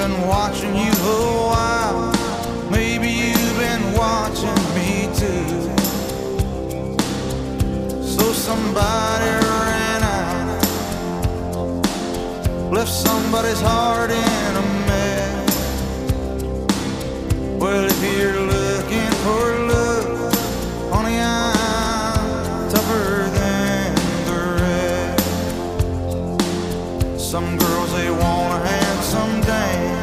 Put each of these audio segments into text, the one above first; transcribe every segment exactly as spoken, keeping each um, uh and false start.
been watching you a while. Maybe you've been watching me too. So somebody ran out, left somebody's heart in a mess. Well, if you're looking for love, honey, I'm tougher than the rest. Some girls, they want a handsome dame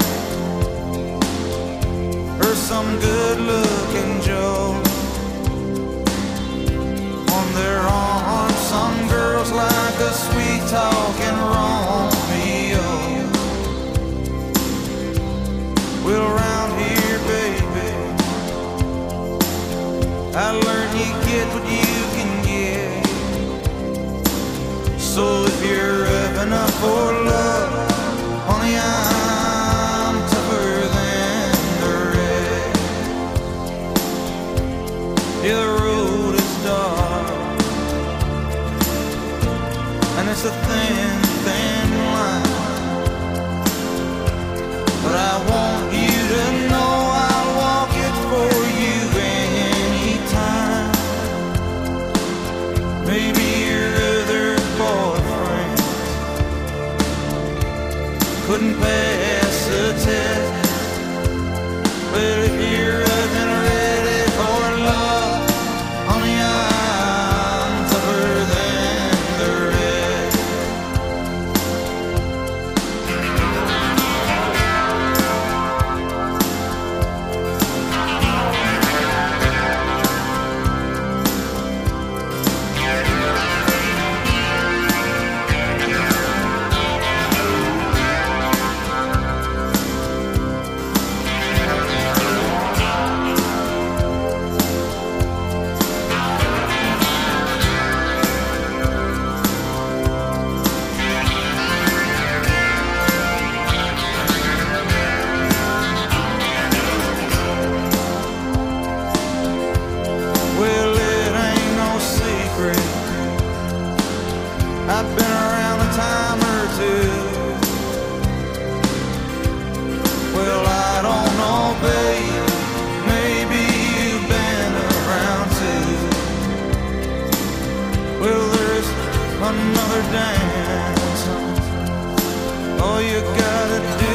or some good-looking Joe on their arm. Some girls like a sweet-talking Romeo. Well, around here, baby, I learned you get what you can get. So if you're up enough for love, honey, I'm tougher than the rest. Yeah, the road is dark, and it's a thin, thin line, but I want you to know I'll walk it for you anytime. Maybe your other boyfriend couldn't pass the test, but if you're up and ready for love, honey, I'm tougher than the rest. Well, it ain't no secret, I've been around a time or two. Well, I don't know, babe, maybe you've been around too. Well, there's another dance, all you gotta do